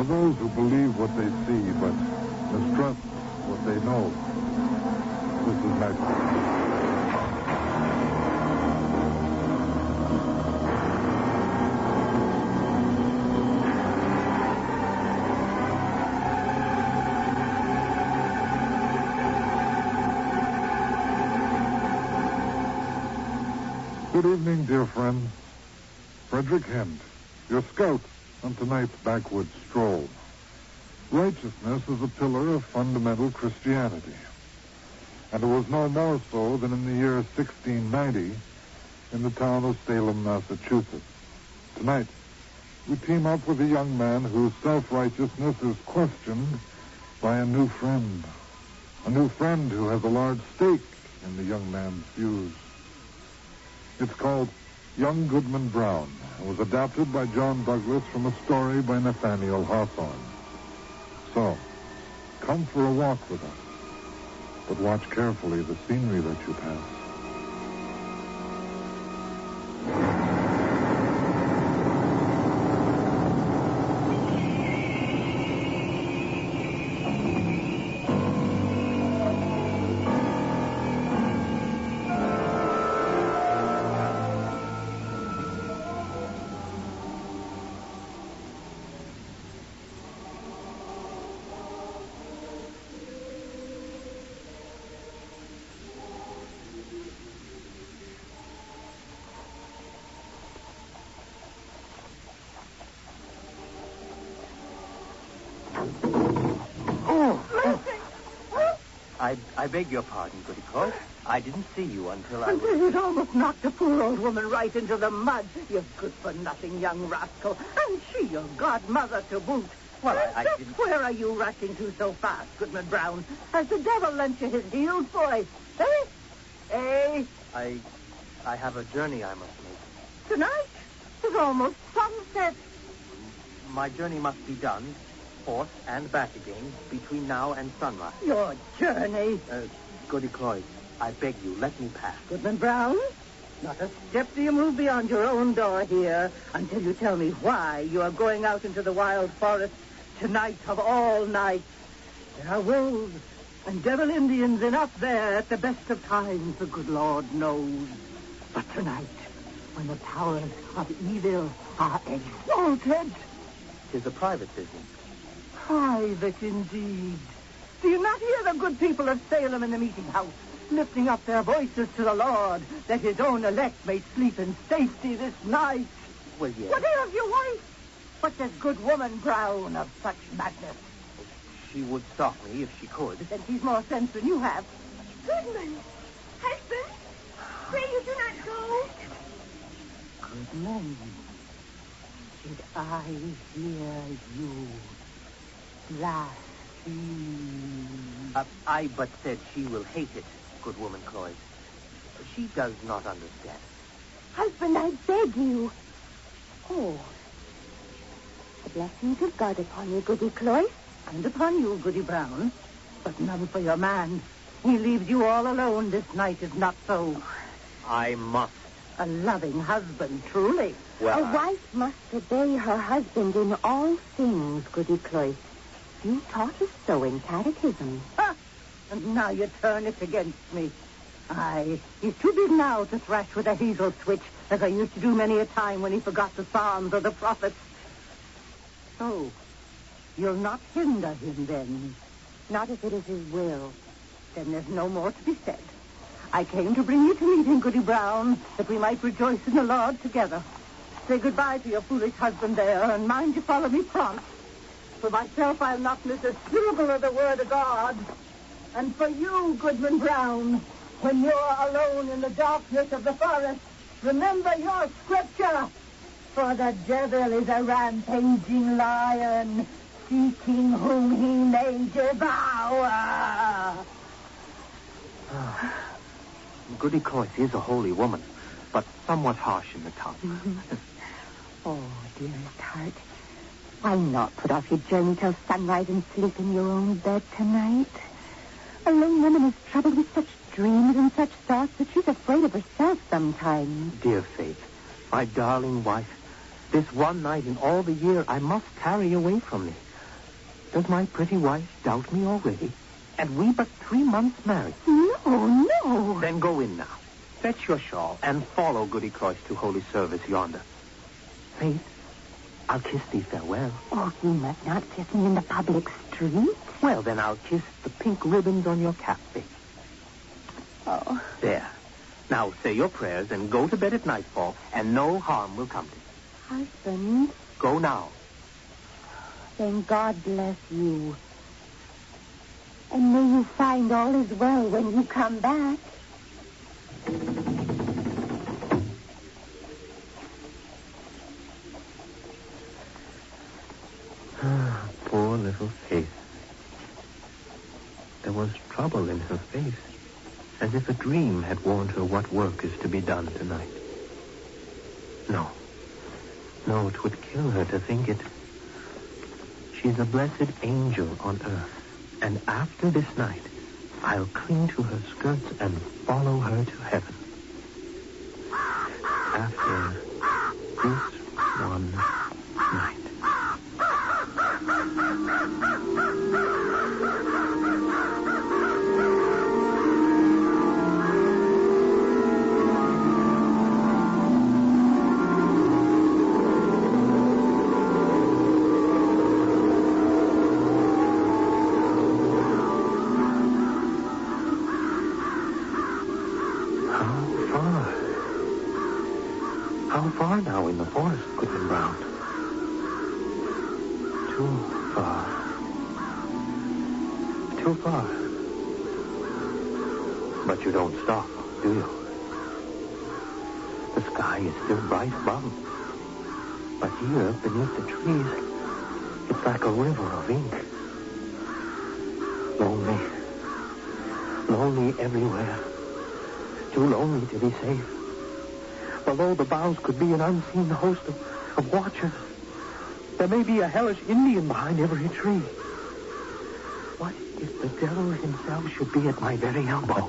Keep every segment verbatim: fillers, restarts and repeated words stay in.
those who believe what they see, but mistrust what they know. This is Magpie. Good evening, dear friends. Frederick Hent, your scout on tonight's backwoods stroll. Righteousness is a pillar of fundamental Christianity. And it was no more so than in the year sixteen ninety in the town of Salem, Massachusetts. Tonight, we team up with a young man whose self-righteousness is questioned by a new friend. A new friend who has a large stake in the young man's views. It's called Young Goodman Brown and was adapted by John Douglas from a story by Nathaniel Hawthorne. So, come for a walk with us, but watch carefully the scenery that you pass. I, I beg your pardon, Goody Cloyd. I didn't see you until I was... You'd almost knocked the poor old woman right into the mud. You good-for-nothing young rascal. And she your godmother to boot. Well, I, I Just didn't... where are you rushing to so fast, Goodman Brown? Has the devil lent you his healed voice? Eh? Eh? I... I have a journey I must make. Tonight? It's almost sunset. My journey must be done, forth and back again, between now and sunrise. Your journey? Uh, Goody Cloyd, I beg you, let me pass. Goodman Brown, not a step do you move beyond your own door here until you tell me why you are going out into the wild forest tonight of all nights. There are wolves and devil Indians enough there at the best of times, the good Lord knows. But tonight, when the powers of evil are exalted... Tis a private business. Private indeed. Do you not hear the good people of Salem in the meeting house lifting up their voices to the Lord that his own elect may sleep in safety this night? Well, yes. What ails your wife? What does good woman Brown of such madness? She would stop me if she could. Then she's more sense than you have. Goodman! Husband! Pray you do not go. Goodman, did I hear you blaspheme? Uh, I but said she will hate it, good woman Cloyd. She does not understand. Husband, I beg you. Oh. The blessings of God upon you, Goody Cloyd. And upon you, Goody Brown. But none for your man. He leaves you all alone this night, is not so. I must. A loving husband, truly. Well, A wife must obey her husband in all things, Goody Cloyd. You taught us so in catechism. Ha! And now you turn it against me. Aye, he's too big now to thrash with a hazel switch, as I used to do many a time when he forgot the Psalms or the prophets. So, you'll not hinder him then? Not if it is his will. Then there's no more to be said. I came to bring you to meeting, Goody Brown, that we might rejoice in the Lord together. Say goodbye to your foolish husband there, and mind you follow me prompt. For myself, I'll not miss a syllable of the word of God. And for you, Goodman Brown, when you're alone in the darkness of the forest, remember your scripture. For the devil is a rampaging lion, seeking whom he may devour. Goody Cloyd is a holy woman, but somewhat harsh in the tongue. Oh, dearest heart, why not put off your journey till sunrise and sleep in your own bed tonight? A lone woman is troubled with such dreams and such thoughts that she's afraid of herself sometimes. Dear Faith, my darling wife, this one night in all the year I must carry away from me. Does my pretty wife doubt me already? And we but three months married. No, no. Then go in now. Fetch your shawl and follow Goody Cloyce to holy service yonder. Faith, I'll kiss thee farewell. Oh, you must not kiss me in the public street. Well, then I'll kiss the pink ribbons on your cap, Faith. Oh. There. Now say your prayers and go to bed at nightfall, and no harm will come to you. Husband. Go now. Then God bless you. And may you find all is well when you come back. Poor little Faith. There was trouble in her face, as if a dream had warned her what work is to be done tonight. No. No, it would kill her to think it. She's a blessed angel on earth, and after this night, I'll cling to her skirts and follow her to heaven. After this one night. How far now in the forest, Goodman Brown? Too far. Too far. But you don't stop, do you? The sky is still bright above. But here, beneath the trees, it's like a river of ink. Lonely. Lonely everywhere. Too lonely to be safe. Below the boughs could be an unseen host of, of watchers. There may be a hellish Indian behind every tree. What if the devil himself should be at my very elbow?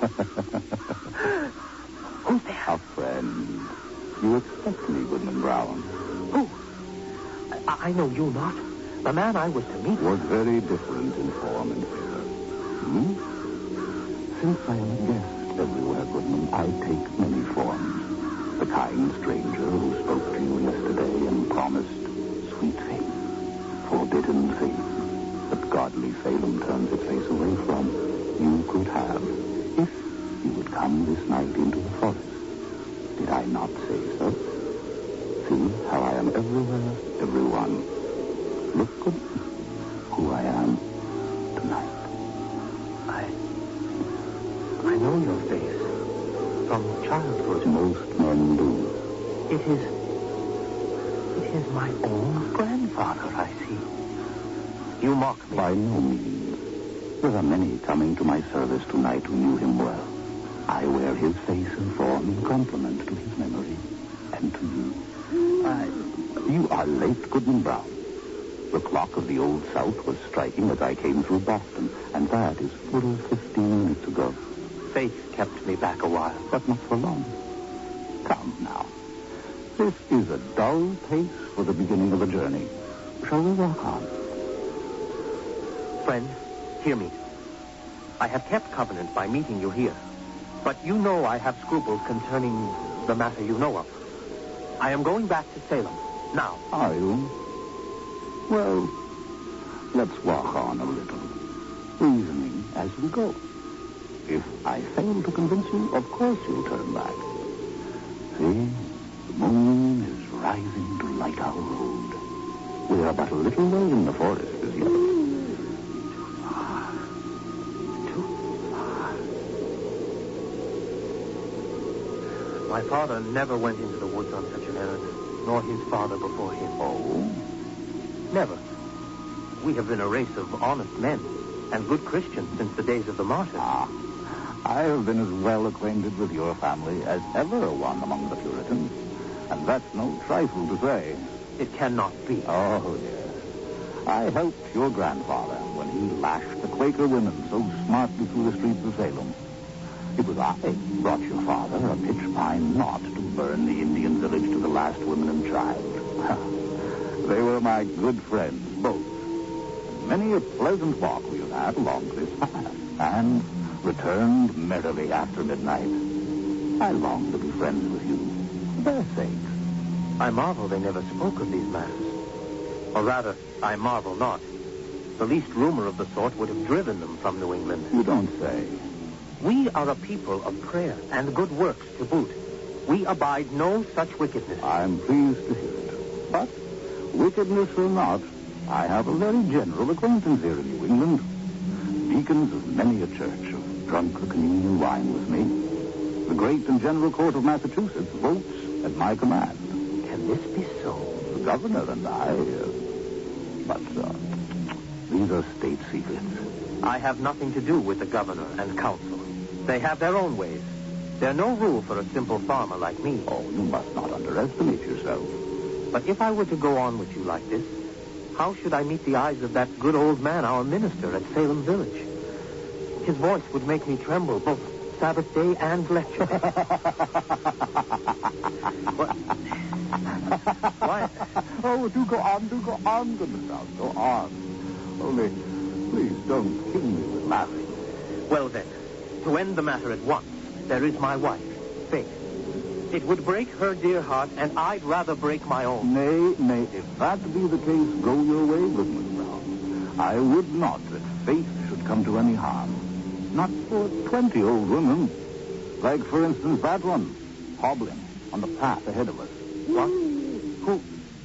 Who's there? A friend. You expect me, Goodman Brown. Who? I, I know you not. The man I was to meet Was very different in form and figure. Hmm? Since I am a guest everywhere, Goodman, I take many forms. The kind stranger who spoke to you yesterday and promised sweet faith, forbidden faith, that godly Salem turns its face away from, you could have, if you would come this night into the forest. Did I not say so? See how I am everywhere, everyone. Look, Goodman, who I am tonight. I... I know your face. From childhood. Most men do. It is... It is my own grandfather, I see. You mock me. By no means. There are many coming to my service tonight who knew him well. I wear his face and form in compliment to his memory. And to you. I... You are late, Goodman Brown. The clock of the Old South was striking as I came through Boston, and that is full fifteen minutes ago. Faith kept me back a while. But not for long. Come now. This is a dull pace for the beginning of a journey. Shall we walk on? Friend, hear me. I have kept covenant by meeting you here. But you know I have scruples concerning the matter you know of. I am going back to Salem. Now. Are you? Well, let's walk on a little. Reasoning as we go. If I fail to convince you, of course you'll turn back. See, the moon is rising to light our road. We are but a little way in the forest as yet. Too far. Too far. My father never went into the woods on such an errand, nor his father before him. Oh? Never. We have been a race of honest men and good Christians since the days of the martyrs. Ah. I have been as well acquainted with your family as ever one among the Puritans. And that's no trifle to say. It cannot be. Oh, yes. I helped your grandfather when he lashed the Quaker women so smartly through the streets of Salem. It was I who brought your father a pitch pine knot to burn the Indian village to the last woman and child. They were my good friends, both. many a pleasant walk we have had along this path, and returned merrily after midnight. I long to be friends with you, for their sake. I marvel they never spoke of these matters. Or rather, I marvel not. The least rumor of the sort would have driven them from New England. You don't say. We are a people of prayer and good works to boot. We abide no such wickedness. I'm pleased to hear it. But, wickedness or not, I have a very general acquaintance here in New England. Deacons of many a church have drunk the communion wine with me. The great and general court of Massachusetts votes at my command. Can this be so? The governor and I... Uh, but, uh, these are state secrets. I have nothing to do with the governor and council. They have their own ways. They're no rule for a simple farmer like me. Oh, you must not underestimate yourself. But if I were to go on with you like this, how should I meet the eyes of that good old man, our minister at Salem Village? His voice would make me tremble, both Sabbath day and lecture day. What? Why? Oh, do go on, do go on, goodness Brown, go on. Only, please don't kill me with laughing. Well, then, to end the matter at once, there is my wife, Faith. It would break her dear heart, and I'd rather break my own. Nay, nay, if that be the case, go your way, Goodman Brown. I would not that Faith should come to any harm. Not for twenty old women. Like, for instance, that one, hobbling on the path ahead of us. What? Who?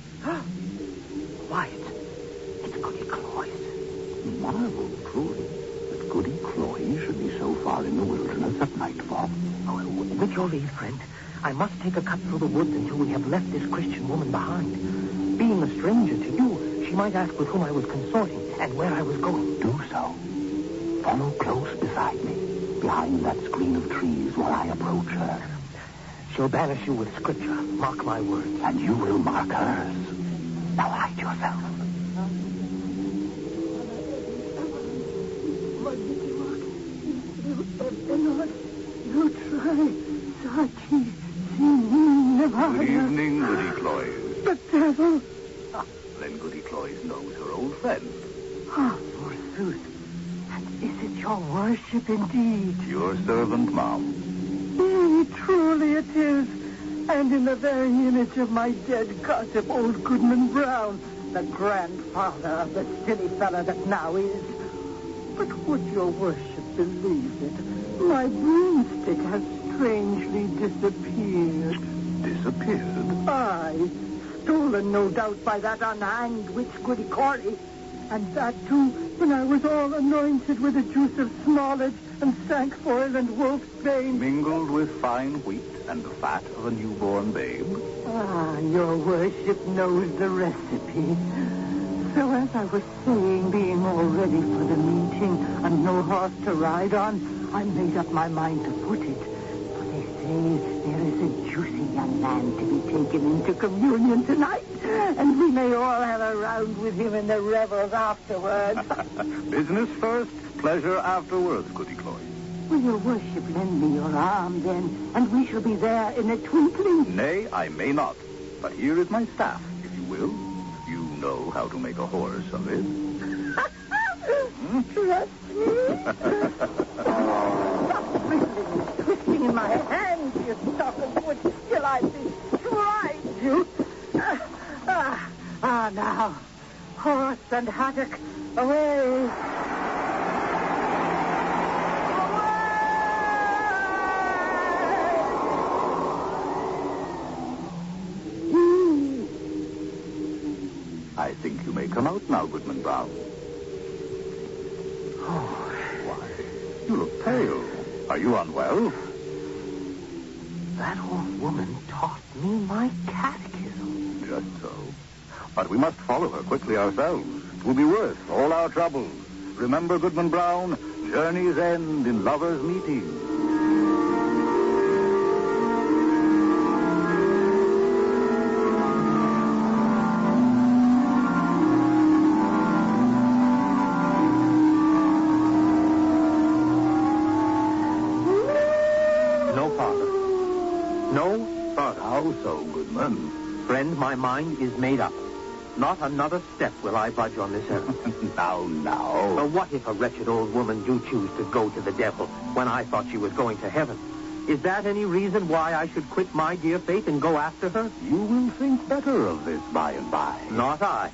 Wyatt. It's Goody Cloyes. Marvel, truly, that Goody Cloyes should be so far in the wilderness at nightfall. Oh, with your leave, friend, I must take a cut through the woods until we have left this Christian woman behind. Being a stranger to you, she might ask with whom I was consorting and where I was going. Do so. Follow close beside me, behind that screen of trees while I approach her. She'll banish you with scripture. Mark my words. And you will mark hers. Now hide yourself. You try, Sachi, Good evening, Goody Cloyes. The devil. Then Goody Cloyes knows her old friend. Ah, forsooth. And is it your worship indeed? Your servant, ma'am. Yea, truly it is. And in the very image of my dead gossip, old Goodman Brown, the grandfather of the silly fellow that now is. But would your worship believe it? My broomstick has strangely disappeared. Disappeared? Aye. Stolen, no doubt, by that unhanged witch Goody Corey. And that, too, when I was all anointed with the juice of smallage and sankfoil and wolf's bane. Mingled with fine wheat and the fat of a newborn babe. Ah, your worship knows the recipe. So as I was saying, being all ready for the meeting and no horse to ride on, I made up my mind to put it. For they say there is a juicy young man to be taken into communion tonight, and we may all have a round with him in the revels afterwards. Business first, pleasure afterwards, Goody Cloyes. Will your worship lend me your arm, then, and we shall be there in a twinkling? Nay, I may not. But here is my staff, if you will. You know how to make a horse of it. Hmm? Trust me. Stop wriggling and twisting in my hands, you stock of wood, till I bestride you. Ah, ah, ah, now, horse and haddock, away. I think you may come out now, Goodman Brown. Oh, why, you look pale. Are you unwell? That old woman taught me my catechism. Just so. But we must follow her quickly ourselves. It will be worth all our troubles. Remember, Goodman Brown, journeys end in lovers' meeting. No, father. How so, Goodman? Friend, my mind is made up. Not another step will I budge on this earth. Now, now. But what if a wretched old woman do choose to go to the devil when I thought she was going to heaven? Is that any reason why I should quit my dear faith and go after her? You will think better of this by and by. Not I.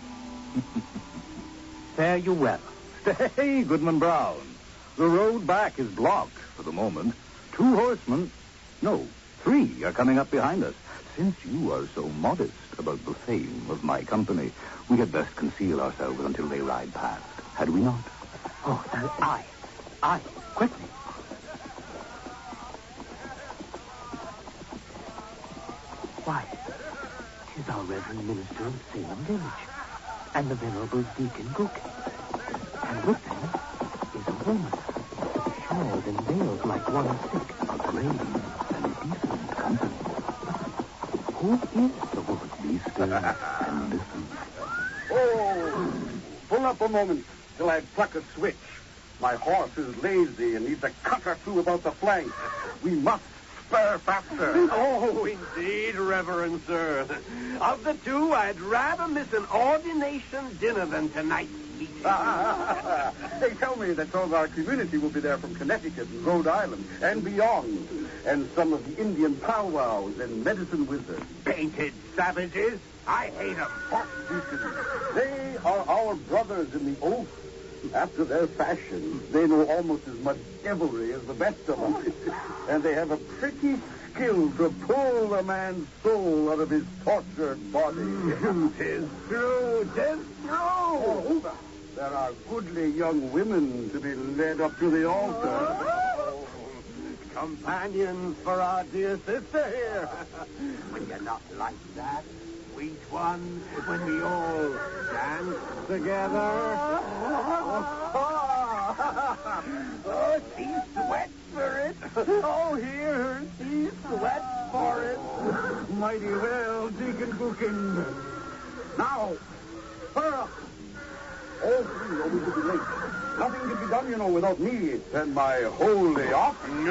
Fare you well. Stay, Goodman Brown. The road back is blocked for the moment. Two horsemen, no, three are coming up behind us. Since you are so modest about the fame of my company, we had best conceal ourselves until they ride past. Had we not? Oh, and I. I. Quickly. Why, 'tis our Reverend Minister of Salem Village, and the Venerable Deacon Gookin. And with them is a woman, shawled and veiled like one sick. A grave and decent company. Who is the woman? Be still and listen. Oh, pull up a moment till I pluck a switch. My horse is lazy and needs a cut or two about the flank. We must spur faster. Oh, indeed, Reverend Sir. Of the two, I'd rather miss an ordination dinner than tonight's meeting. They tell me that some of our community will be there from Connecticut and Rhode Island and beyond. And some of the Indian powwows and medicine wizards. Painted savages. I hate them. Hot deacons. They are our brothers in the oath. After their fashion, they know almost as much devilry as the best of them. And they have a pretty skill to pull a man's soul out of his tortured body. Tis true, tis true. Oh, there are goodly young women to be led up to the altar. Oh, companions for our dear sister here. When you're not like that, sweet one, when we all dance together. Oh, she sweats for it. Oh, hear her, she sweats for it. Mighty well, Deacon Gookin. Now, hurry up. All three or we could be late. Nothing can be done, you know, without me and my holy offering.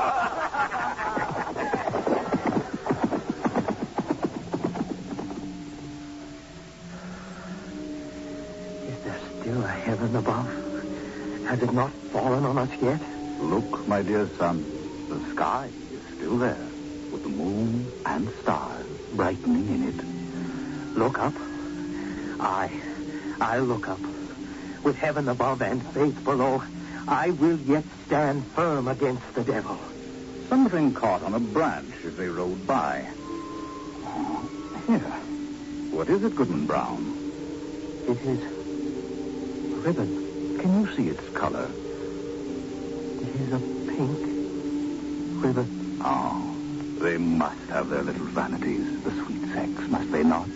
Is there still a heaven above? Has it not fallen on us yet? Look, my dear son. The sky is still there, with the moon and stars brightening in it. Look up. I, I look up. With heaven above and faith below, I will yet stand firm against the devil. Something caught on a branch as they rode by. Here. What is it, Goodman Brown? It is ribbon. Can you see its color? It is a pink ribbon. Oh, they must have their little vanities, the sweet sex, must they not?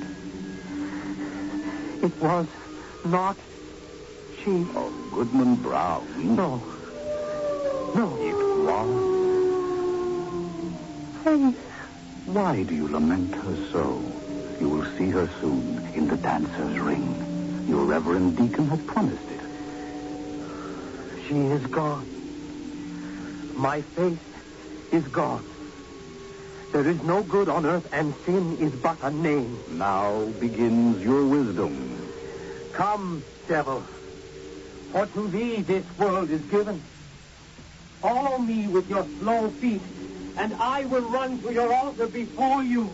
It was not she. Oh, Goodman Brown. No. No. It was. Faith. Why do you lament her so? You will see her soon in the dancer's ring. Your reverend deacon has promised it. She is gone. My faith is gone. There is no good on earth, and sin is but a name. Now begins your wisdom. Come, devil, for to thee this world is given. Follow me with your slow feet, and I will run to your altar before you.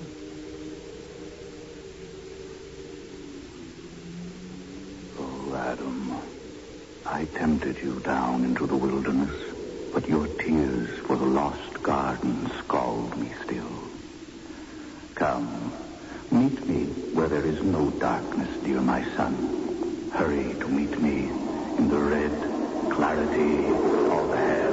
Oh, Adam, I tempted you down into the wilderness, but your tears for the lost garden scald me still. Come, meet me where there is no darkness, dear my son. Hurry to meet me in the red clarity of hell.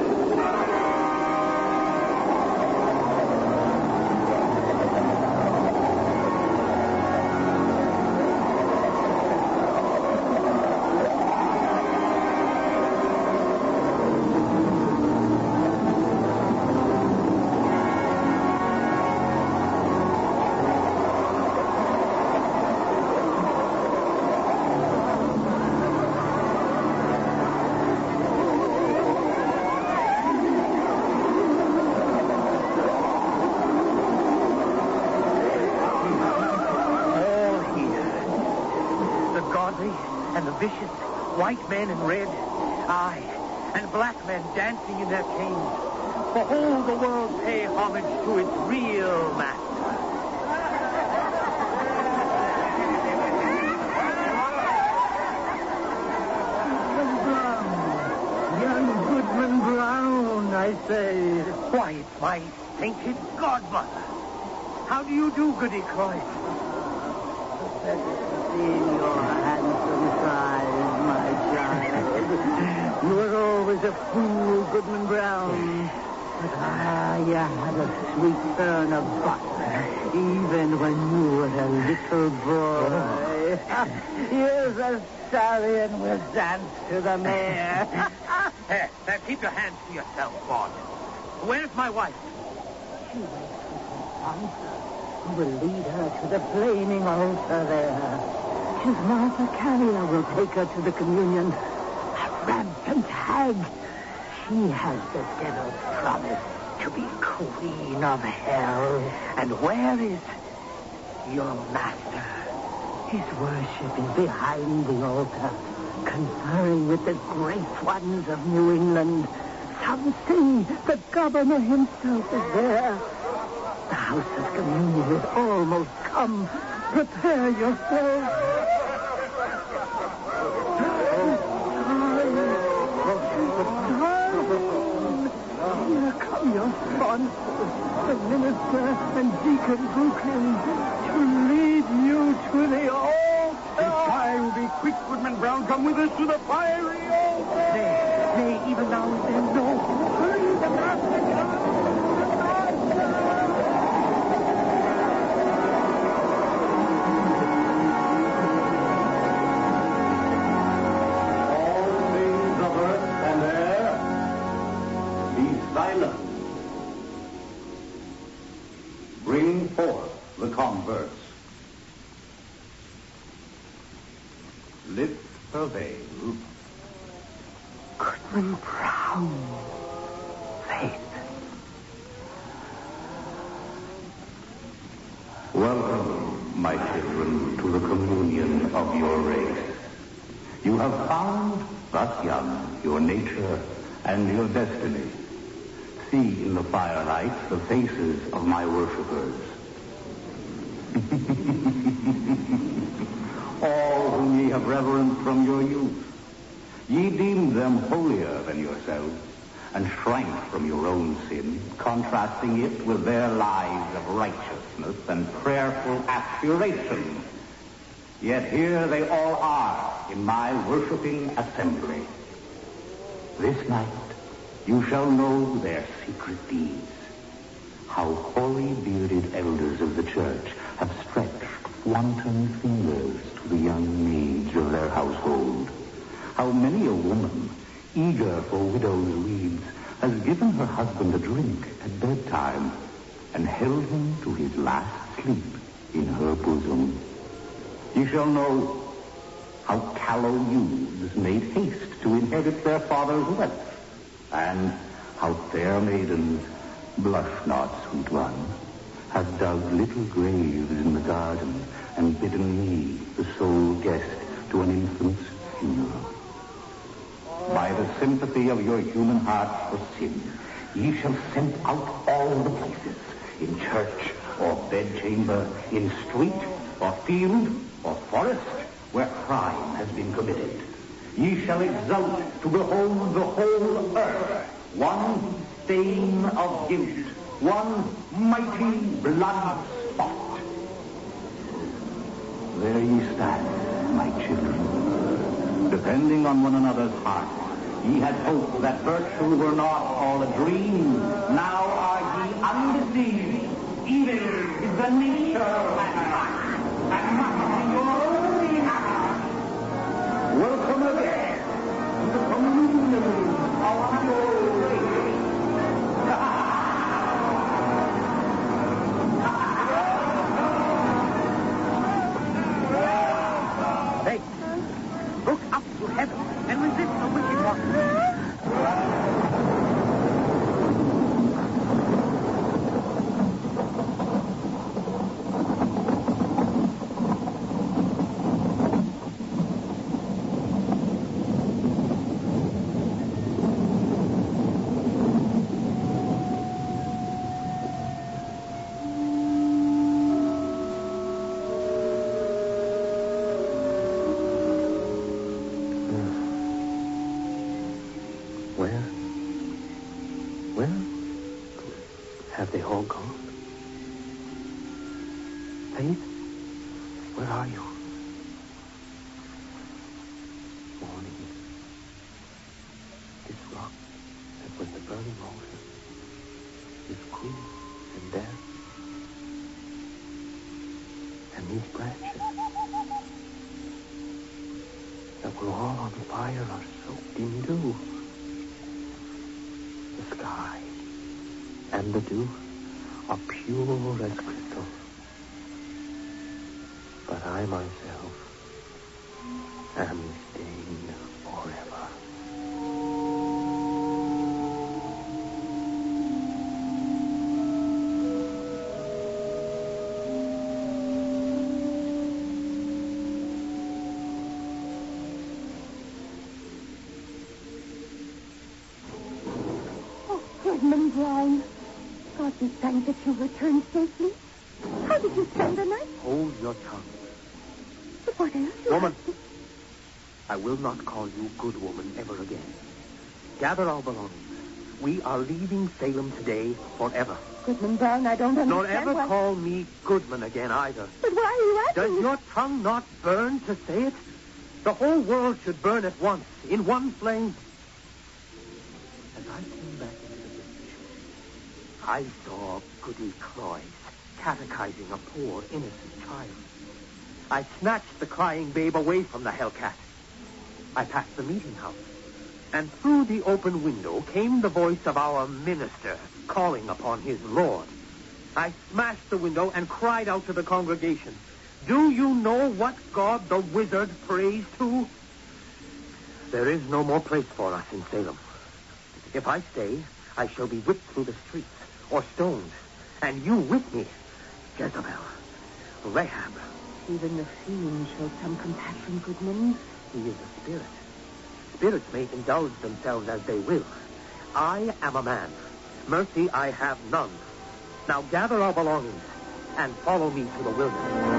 vicious white men in red. Aye, and black men dancing in their chains. Behold the world pay homage to its real master. Young Goodman Brown, I say. Why, it's my sainted godmother. How do you do, Goody Croy? Seeing your handsome size, my child. You were always a fool, Goodman Brown. But ah, you had a sweet turn of butter, even when you were a little boy. Here's a stallion will dance to the mare. There, there, keep your hands to yourself, Maud. Where's my wife? She waits with her sponsor, who will lead her to the flaming altar there. Tis Martha Carrier will take her to the communion. A rampant hag. She has the devil's promise to be queen of hell. And where is your master? His worship is behind the altar, conferring with the great ones of New England. Some say the governor himself is there. The house of communion is almost come. Prepare yourselves. Here come your sponsors, the minister and Deacon Brooklyn, to lead you to the altar. This guy will be quick, Goodman Brown. Come with us to the fiery altar. Nay, nay, even now and then, no. Hurry, the master comes. All things of earth and air, be silent. Bring forth the converts. Lift the veil. Goodman Brown. Faith. Welcome, my children, to the communion of your race. You have found, thus young, your nature and your destiny. See in the firelight the faces of my worshippers. All whom ye have reverenced from your youth. Ye deemed them holier than yourselves, and shrank from your own sin, contrasting it with their lives of righteousness and prayerful aspiration. Yet here they all are in my worshiping assembly. This night you shall know their secret deeds, how hoary bearded elders of the church have stretched wanton fingers to the young maids of their household, how many a woman, eager for widow's weeds, has given her husband a drink at bedtime and held him to his last sleep in her bosom. Ye shall know how callow youths made haste to inherit their father's wealth, and how fair maidens, blush not, sweet one, have dug little graves in the garden and bidden me, the sole guest, to an infant's funeral. By the sympathy of your human hearts for sin, ye shall scent out all the places, in church or bedchamber, in street or field or forest, where crime has been committed. Ye shall exult to behold the whole earth, one stain of guilt, one mighty blood spot. There ye stand, my children, depending on one another's hearts. Ye had hoped that virtue were not all a dream. Now are ye undeceived. Evil is the nature of mankind, and must be your only happiness. Welcome again to the communion of your race. Hey, look up to heaven and resist the wicked one. Faith, where are you? Morning. This rock that was the burning altar is cool and damp. And these branches that were all on fire are soaked in dew. The sky and the dew are pure as crystal. But I myself am stained forever. Oh, Goodman Brown. God be thanked that you returned safely. How did you spend the night? Hold your tongue. But what else? you Woman, have to- I will not call you good woman ever again. Gather our belongings. We are leaving Salem today forever. Goodman Brown, I don't understand Nor ever why... call me Goodman again either. But why are you asking Does me? your tongue not burn to say it? The whole world should burn at once, in one flame. As I came back into the village, I saw Goody Cloyce catechizing a poor, innocent child. I snatched the crying babe away from the hellcat. I passed the meeting house, and through the open window came the voice of our minister calling upon his Lord. I smashed the window and cried out to the congregation, "Do you know what God the wizard prays to?" There is no more place for us in Salem. If I stay, I shall be whipped through the streets or stoned, and you with me, Jezebel, Rahab. Even the fiends show some compassion, Goodman. He is a spirit. Spirits may indulge themselves as they will. I am a man. Mercy I have none. Now gather our belongings and follow me to the wilderness.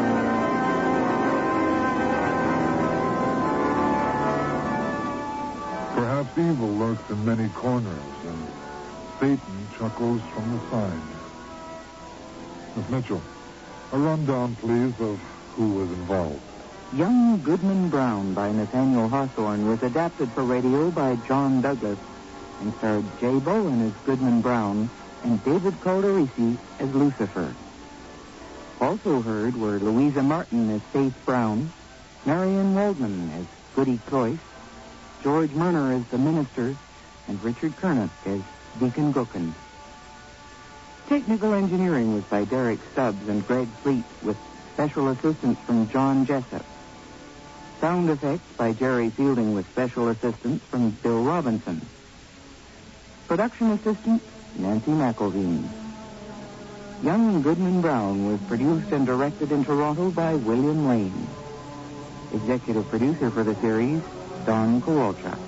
Perhaps evil lurks in many corners, and Satan chuckles from the side. Miss Mitchell, a rundown, please, of who was involved. Young Goodman Brown by Nathaniel Hawthorne was adapted for radio by John Douglas and starred Jay Bowen as Goodman Brown and David Calderisi as Lucifer. Also heard were Louisa Martin as Faith Brown, Marion Waldman as Goody Cloyce, George Murner as the minister, and Richard Kernick as Deacon Gookin. Technical engineering was by Derek Stubbs and Greg Fleet, with special assistance from John Jessup. Sound effects by Jerry Fielding, with special assistance from Bill Robinson. Production assistant, Nancy McElveen. Young Goodman Brown was produced and directed in Toronto by William Lane. Executive producer for the series, Don Kowalczak.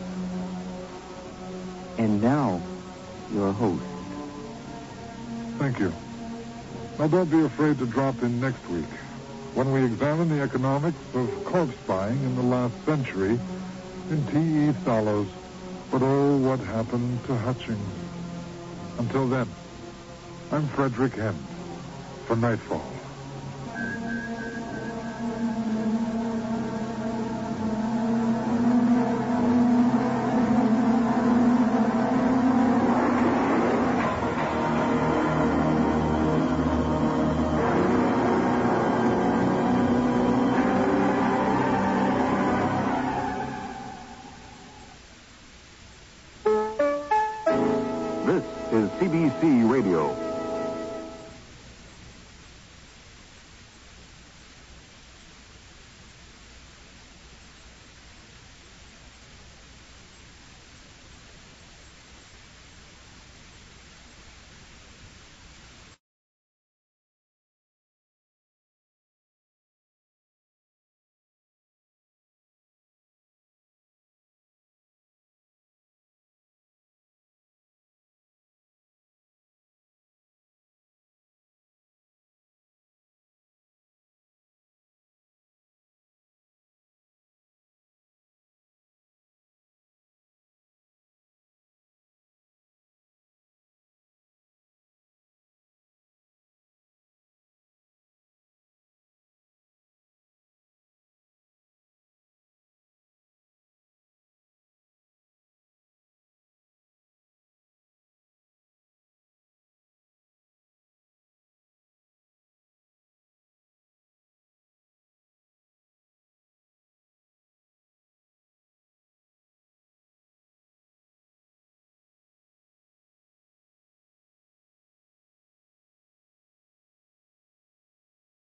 And now, your host. Thank you. Now, don't be afraid to drop in next week when we examine the economics of corpse buying in the last century in T E. Solo's But Oh, What Happened to Hutchings. Until then, I'm Frederick Hent for Nightfall.